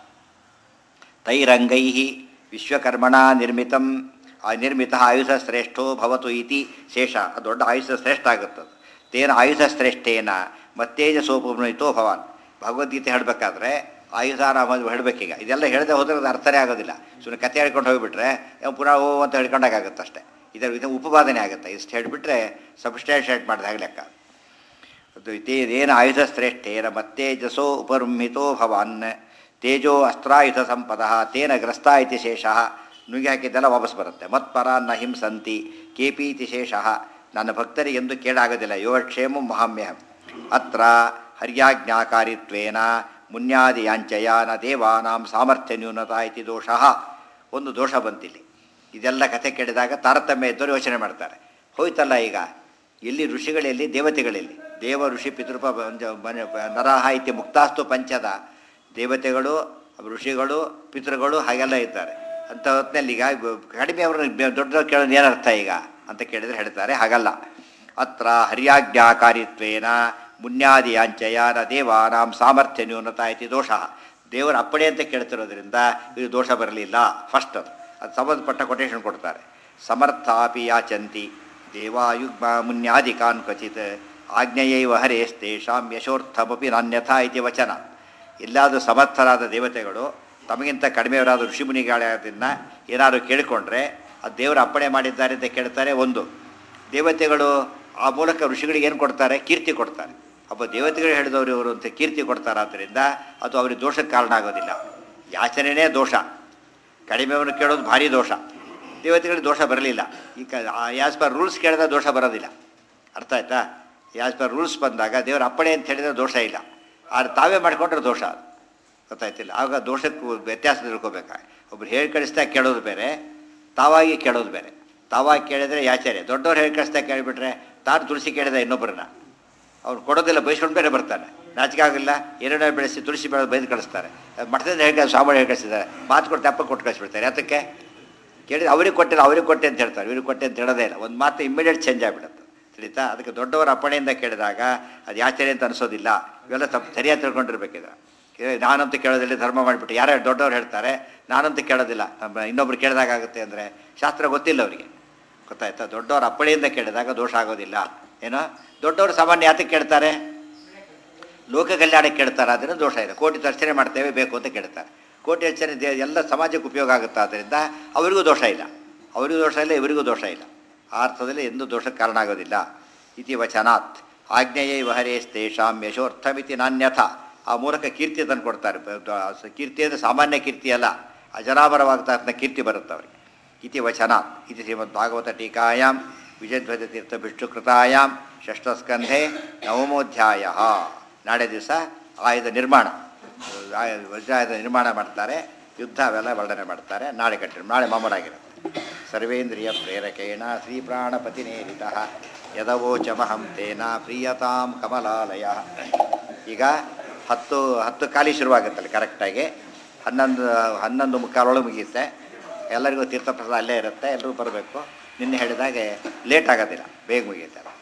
ತೈರಂಗೈ ವಿಶ್ವಕರ್ಮಣ ನಿರ್ಮಿತಂ ನಿರ್ಮಿತ ಆಯುಧ ಶ್ರೇಷ್ಠೋ ಭವತು ಇತಿ ಶೇಷ. ದೊಡ್ಡ ಆಯುಧ ಶ್ರೇಷ್ಠ ಆಗುತ್ತದೆ. ತೇನ ಆಯುಧ ಶ್ರೇಷ್ಠೇನ ಮತ್ತೇಜಸೋಪುನಿತೋ ಭವಾನ್. ಭಗವದ್ಗೀತೆ ಹೇಳಬೇಕಾದ್ರೆ ಆಯುಧಾನ ಹೇಳಬೇಕೀಗ. ಇದೆಲ್ಲ ಹೇಳದೆ ಹೋದ್ರೆ ಅದು ಅರ್ಥನೇ ಆಗೋದಿಲ್ಲ. ಸುಮ್ಮನೆ ಕತೆ ಹೇಳ್ಕೊಂಡು ಹೋಗಿಬಿಟ್ರೆ ಪುನಃ ಓ ಅಂತ ಹೇಳ್ಕೊಂಡಾಗುತ್ತೆ ಅಷ್ಟೇ. ಇದರ ಇದು ಉಪಪಾದನೆ ಆಗುತ್ತೆ. ಇಷ್ಟು ಹೇಳಿಬಿಟ್ರೆ ಸಬ್ಸ್ಟ್ಯಾನ್ಷಿಯೇಟ್ ಮಾಡಿದಾಗ ಲೆಕ್ಕ. ಅದು ತೇನ ಆಯುಧ ಶ್ರೇಷ್ಠೇನ ಮತ್ತೇಜಸೋ ಉಪರುಂಹಿತೋ ಭವಾನ್ ತೇಜೋ ಅಸ್ತ್ರಾಯುಧ ಸಂಪದ ತೇನ ಗ್ರಸ್ತ ಇತಿ ಶೇಷ. ನುಗ್ಗಿ ಹಾಕಿದ್ದೆಲ್ಲ ವಾಪಸ್ ಬರುತ್ತೆ. ಮತ್ಪರಾನ್ನ ಹಿಂಸಂತಿ ಕೇಪೀತಿ ಶೇಷ. ನನ್ನ ಭಕ್ತರಿಗೆ ಎಂದು ಕೇಳಾಗೋದಿಲ್ಲ. ಯೋಗಕ್ಷೇಮ ಮಹಾಮ್ಯಹಂ. ಅತ್ರ ಹರ್ಯಾಜ್ಞಾಕಾರಿತ್ವೇನ ಮುನ್ಯಾದಿಯಾಂಚಯ ನ ದೇವಾನಾಂ ಸಾಮರ್ಥ್ಯ ನ್ಯೂನತಾ ಇತಿ ದೋಷ. ಒಂದು ದೋಷ ಬಂತಿಲ್ಲಿ. ಇದೆಲ್ಲ ಕಥೆ ಕೇಳಿದಾಗ ತಾರತಮ್ಯ ಇದ್ದವರು ಯೋಚನೆ ಮಾಡ್ತಾರೆ, ಹೋಯ್ತಲ್ಲ ಈಗ ಎಲ್ಲಿ ಋಷಿಗಳೆಲ್ಲಿ ದೇವತೆಗಳಲ್ಲಿ. ದೇವ ಋಷಿ ಪಿತೃಪ ನರಹ ಇತಿ ಮುಕ್ತಾಸ್ತು ಪಂಚದ. ದೇವತೆಗಳು ಋಷಿಗಳು ಪಿತೃಗಳು ಹಾಗೆಲ್ಲ ಇದ್ದಾರೆ. ಅಂಥ ಹೊತ್ತಿನಲ್ಲಿ ಈಗ ಕಡಿಮೆ ಅವರು ದೊಡ್ಡ ಕೇಳೋದು ಏನರ್ಥ ಈಗ ಅಂತ ಕೇಳಿದರೆ ಹೇಳ್ತಾರೆ, ಹಾಗಲ್ಲ. ಅತ್ರ ಹರ್ಯಾಜ್ಞಾಕಾರಿತ್ವೇನ ಮುನ್ಯಾದಿಯಾಂಚಯ ನ ದೇವಾನಾಂ ಸಾಮರ್ಥ್ಯ ನ್ಯೂನತಾ ಇತಿ ದೋಷ. ದೇವರ ಅಪ್ಪಣೆ ಅಂತ ಕೇಳ್ತಿರೋದ್ರಿಂದ ಇದು ದೋಷ ಬರಲಿಲ್ಲ. ಫಸ್ಟ್ ಅದು ಅದು ಸಂಬಂಧಪಟ್ಟ ಕೊಟೇಶನ್ ಕೊಡ್ತಾರೆ. ಸಮರ್ಥಾಪಿ ಯಾಚಂತಿ ದೇವಾಯುಗ್ಮ ಮುನ್ಯಾದಿಕಾನ್ ಕ್ವಚಿತ್ ಆಜ್ಞೆಯೈವ ಹರೇಸ್ತೇಷಾಂ ಯಶೋರ್ಥಮಪಿ ನಾನ್ಯಥಾ ಇತಿ ವಚನ. ಎಲ್ಲಾದರೂ ಸಮರ್ಥರಾದ ದೇವತೆಗಳು ತಮಗಿಂತ ಕಡಿಮೆಯವರಾದ ಋಷಿಮುನಿಗಳನ್ನ ಏನಾದರೂ ಕೇಳಿಕೊಂಡ್ರೆ ಅದು ದೇವರು ಅಪ್ಪಣೆ ಮಾಡಿದ್ದಾರೆ ಅಂತ ಕೇಳ್ತಾರೆ. ಒಂದು, ದೇವತೆಗಳು ಆ ಮೂಲಕ ಋಷಿಗಳಿಗೆ ಏನು ಕೊಡ್ತಾರೆ? ಕೀರ್ತಿ ಕೊಡ್ತಾರೆ. ಒಬ್ಬ ದೇವತೆಗಳು ಹೇಳಿದವರು ಇವರು ಅಂತ ಕೀರ್ತಿ ಕೊಡ್ತಾರೆ. ಆದ್ದರಿಂದ ಅದು ಅವ್ರಿಗೆ ದೋಷಕ್ಕೆ ಕಾರಣ ಆಗೋದಿಲ್ಲ. ಯಾಚನೆಯೇ ದೋಷ, ಕಡಿಮೆಯನ್ನು ಕೇಳೋದು ಭಾರಿ ದೋಷ. ದೇವತೆಗಳಿಗೆ ದೋಷ ಬರಲಿಲ್ಲ. ಈಗ ಯಾಸ್ ಪರ್ ರೂಲ್ಸ್ ಕೇಳಿದ್ರೆ ದೋಷ ಬರೋದಿಲ್ಲ. ಅರ್ಥ ಆಯ್ತಾ? ಯಾಸ್ ಪರ್ ರೂಲ್ಸ್ ಬಂದಾಗ ದೇವರ ಅಪ್ಪಣೆ ಅಂತ ಹೇಳಿದ್ರೆ ದೋಷ ಇಲ್ಲ. ಆದರೆ ತಾವೇ ಮಾಡಿಕೊಂಡ್ರೆ ದೋಷ. ಅದು ಗೊತ್ತಾಯ್ತಿಲ್ಲ. ಆಗ ದೋಷಕ್ಕೂ ವ್ಯತ್ಯಾಸ ತಿಳ್ಕೊಬೇಕಾಗ ಒಬ್ರು ಹೇಳಿ ಕಳಿಸ್ತಾ ಕೇಳೋದು ಬೇರೆ, ತಾವಾಗಿ ಕೇಳೋದು ಬೇರೆ. ತಾವಾಗಿ ಕೇಳಿದರೆ ಯಾಚನೆ, ದೊಡ್ಡವ್ರು ಹೇಳಿ ಕಳಿಸ್ತಾ ಕೇಳಿಬಿಟ್ರೆ ತಾನು ತುಳಸಿ ಕೇಳಿದ ಇನ್ನೊಬ್ಬರನ್ನ ಅವ್ರು ಕೊಡೋದಿಲ್ಲ, ಬೈಸ್ಕೊಂಡು ಬೇರೆ ಬರ್ತಾನೆ. ನಾಚಿಕೆ ಆಗಿಲ್ಲ, ಏನೇನೋ ಬೆಳೆಸಿ ತುಳಸಿ ಬೆಳೆದು ಬೈದು ಕಳಿಸ್ತಾರೆ. ಮಠದಿಂದ ಹೇಳಿ ಸ್ವಾಮಿ ಹೇಳಿ ಕಳಿಸಿದ್ದಾರೆ, ಮಾತು ಕೊಟ್ಟು ತಪ್ಪ ಕೊಟ್ಟು ಕಳಿಸ್ಬಿಡ್ತಾರೆ. ಯಾತಕ್ಕೆ ಕೇಳಿದ್ರೆ ಅವ್ರಿಗೆ ಕೊಟ್ಟಿಲ್ಲ, ಅವ್ರಿಗೆ ಕೊಟ್ಟೆ ಅಂತ ಹೇಳ್ತಾರೆ, ಇವ್ರಿಗೆ ಕೊಟ್ಟೆ ಅಂತ ಹೇಳೋದೇ ಇಲ್ಲ. ಒಂದು ಮಾತು ಇಮ್ಮಿಡಿಯೇಟ್ ಚೇಂಜ್ ಆಗಿಬಿಡುತ್ತೆ. ತಿಳಿತಾ? ಅದಕ್ಕೆ ದೊಡ್ಡವರ ಅಪ್ಪಣೆಯಿಂದ ಕೇಳಿದಾಗ ಅದು ಯಾಚನೆ ಅಂತ ಅನಿಸೋದಿಲ್ಲ. ಇವೆಲ್ಲ ತಪ್ಪು ಸರಿಯಾಗಿ ತಿಳ್ಕೊಂಡಿರ್ಬೇಕಿದ್ರೆ. ನಾನಂತೂ ಕೇಳೋದಿಲ್ಲ, ಧರ್ಮ ಮಾಡಿಬಿಟ್ಟು ಯಾರು ದೊಡ್ಡವ್ರು ಹೇಳ್ತಾರೆ ನಾನಂತೂ ಕೇಳೋದಿಲ್ಲ, ನಮ್ಮ ಇನ್ನೊಬ್ರು ಕೇಳಿದಾಗುತ್ತೆ ಅಂದರೆ ಶಾಸ್ತ್ರ ಗೊತ್ತಿಲ್ಲ ಅವರಿಗೆ. ಗೊತ್ತಾಯ್ತಾ? ದೊಡ್ಡವ್ರ ಅಪ್ಪಣೆಯಿಂದ ಕೇಳಿದಾಗ ದೋಷ ಆಗೋದಿಲ್ಲ. ಏನೋ ದೊಡ್ಡವರು ಸಾಮಾನ್ಯ ಯಾತಕ್ಕೆ ಕೇಳ್ತಾರೆ? ಲೋಕ ಕಲ್ಯಾಣಕ್ಕೆ ಕೇಳ್ತಾರೆ, ಅದನ್ನು ದೋಷ ಇದೆ. ಕೋಟಿ ಅರ್ಚನೆ ಮಾಡ್ತೇವೆ ಬೇಕು ಅಂತ ಕೇಳ್ತಾರೆ. ಕೋಟಿ ಅರ್ಚನೆ ದೇ ಎಲ್ಲ ಸಮಾಜಕ್ಕೆ ಉಪಯೋಗ ಆಗುತ್ತೆ, ಆದ್ದರಿಂದ ಅವರಿಗೂ ದೋಷ ಇಲ್ಲ. ಅವರಿಗೂ ದೋಷ ಇಲ್ಲ, ಇವರಿಗೂ ದೋಷ ಇಲ್ಲ. ಆ ಅರ್ಥದಲ್ಲಿ ಎಂದೂ ದೋಷಕ್ಕೆ ಕಾರಣ ಆಗೋದಿಲ್ಲ. ಇತಿ ವಚನಾತ್ ಆಜ್ಞೆಯೇ ವಹರೇಸ್ತೇಷಾಂ ಯಶೋರ್ಥಮಿತಿ ನಾನ್ಯಥ. ಆ ಮೂಲಕ ಕೀರ್ತಿ ತಂದು ಕೊಡ್ತಾರೆ. ಕೀರ್ತಿ ಅಂದರೆ ಸಾಮಾನ್ಯ ಕೀರ್ತಿ ಅಲ್ಲ, ಅಜರಾಮರವಾಗ್ತಾ ಕೀರ್ತಿ ಬರುತ್ತೆ ಅವರಿಗೆ. ಇತಿ ವಚನಾತ್ ಇತಿ ಶ್ರೀಮದ್ ಭಾಗವತ ಟೀಕಾಯಾಂ ವಿಜಯಧ್ವಜ ತೀರ್ಥ ವಿಷ್ಣುಕೃತಾಯಾಂ ಷಷ್ಠಸ್ಕಂಧೆ ನವಮೋಧ್ಯಾಯ. ನಾಳೆ ದಿವಸ ಆಯುಧ ನಿರ್ಮಾಣ, ವಜ್ರಾಯುಧ ನಿರ್ಮಾಣ ಮಾಡ್ತಾರೆ, ಯುದ್ಧ ಅವೆಲ್ಲ ವರ್ಣನೆ ಮಾಡ್ತಾರೆ. ನಾಳೆ ಕಟ್ಟಿರು, ನಾಳೆ ಮಾಮೂಲಾಗಿರುತ್ತೆ. ಸರ್ವೇಂದ್ರಿಯ ಪ್ರೇರಕೇಣ ಶ್ರೀ ಪ್ರಾಣಪತಿನೇರಿತ ಯದವೋಚಮಹಂ ತೇನ ಪ್ರಿಯತಾಂ ಕಮಲಾಲಯ. ಈಗ ಹತ್ತು ಹತ್ತು ಖಾಲಿ ಶುರುವಾಗುತ್ತಲ್ಲ ಕರೆಕ್ಟಾಗಿ. ಹನ್ನೊಂದು ಹನ್ನೊಂದು ಮುಕ್ಕಾಲೊಳಗೆ ಮುಗಿಯುತ್ತೆ. ಎಲ್ಲರಿಗೂ ತೀರ್ಥಪ್ರಸಾದ ಅಲ್ಲೇ ಇರುತ್ತೆ, ಎಲ್ಲರೂ ಬರಬೇಕು. ನಿನ್ನೆ ಹೇಳಿದಾಗೆ ಲೇಟ್ ಆಗೋದಿಲ್ಲ, ಬೇಗ ಮುಗಿಯುತ್ತೆ.